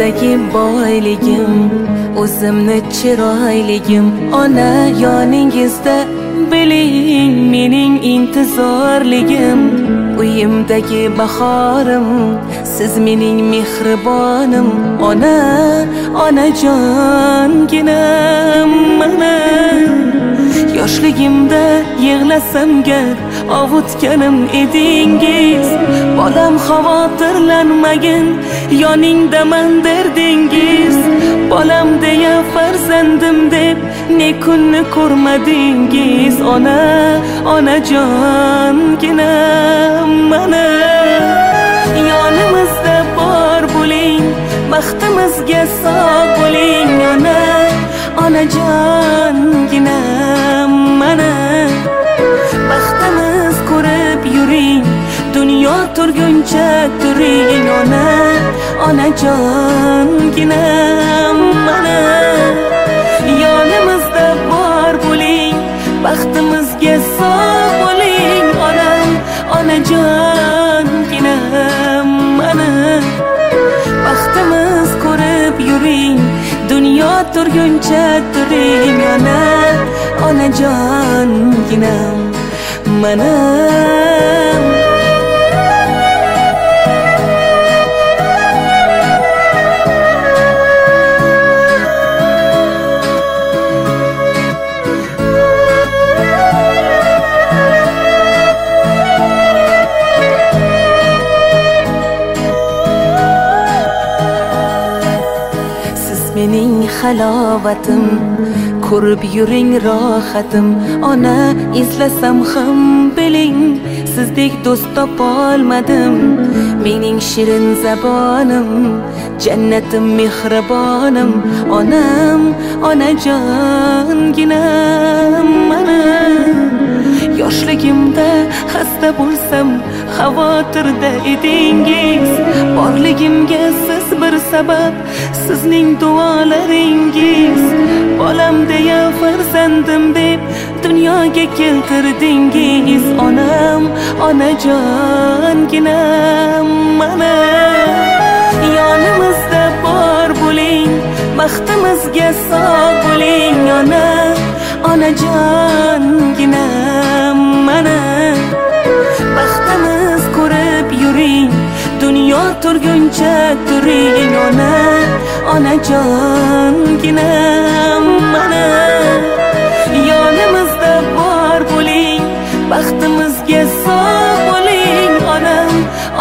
uyimdagi boyligim, o'zimni chiroyligim. Ona yoningizda biling mening intizorligim. Uyimdagi bahorim, siz mening mehribonim. Ona, onajonginam mana. Yoshligimda yig'lasam gar ovutganim edingiz. Bolam xavotirlanmagin, yoningdaman derdingiz. Bolam deya farzandim deb ne kunni ko'rmadingiz. Ona, onajonginam mana. Yonimizda bor bo'ling, baxtimizga sog' bo'ling. Ona, onajonginam mana. Baxtimiz ko'rib yuring, dunyo turguncha turing. Ona, onajonginam mana. Yonimizda bor bo'ling, baxtimizga sog' bo'ling. Onam, onajonginam mana. Baxtimiz ko'rib yuring, dunyo turguncha turing. Ona, onajonginam mana. Mening halovatim, ko'rib yuring rohatim. Ona, izlasam ham biling, sizdek do'st topolmadim. Mening shirin zabonim, jannatim mehribonim. Onam, onajonginam mana. Yoshligimda xasta bo'lsam xavotirda edingiz. Borligimga siz bir sabab, sizning duolaringiz. Bolam deya farzandim deb dunyoga keltirdingiz. Onam, onajonginam mana. Yonimizda bor bo'ling, baxtimizga sog' bo'ling. Ona, onajonginam mana. Baxtimiz ko'rib yuring, dunyo turguncha turing. Ona, onajonginam mana. Yonimizda bor bo'ling, baxtimizga sog' bo'ling. Onam,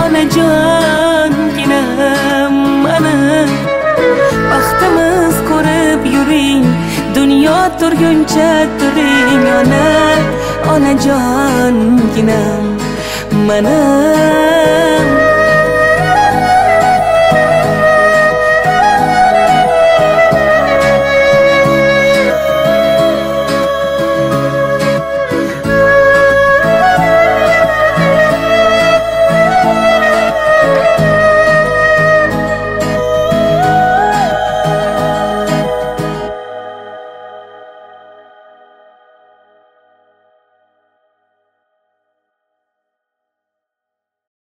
onajonginam mana. Baxtimiz ko'rib yuring, dunyo turguncha turing. Ona, onajonginam mana.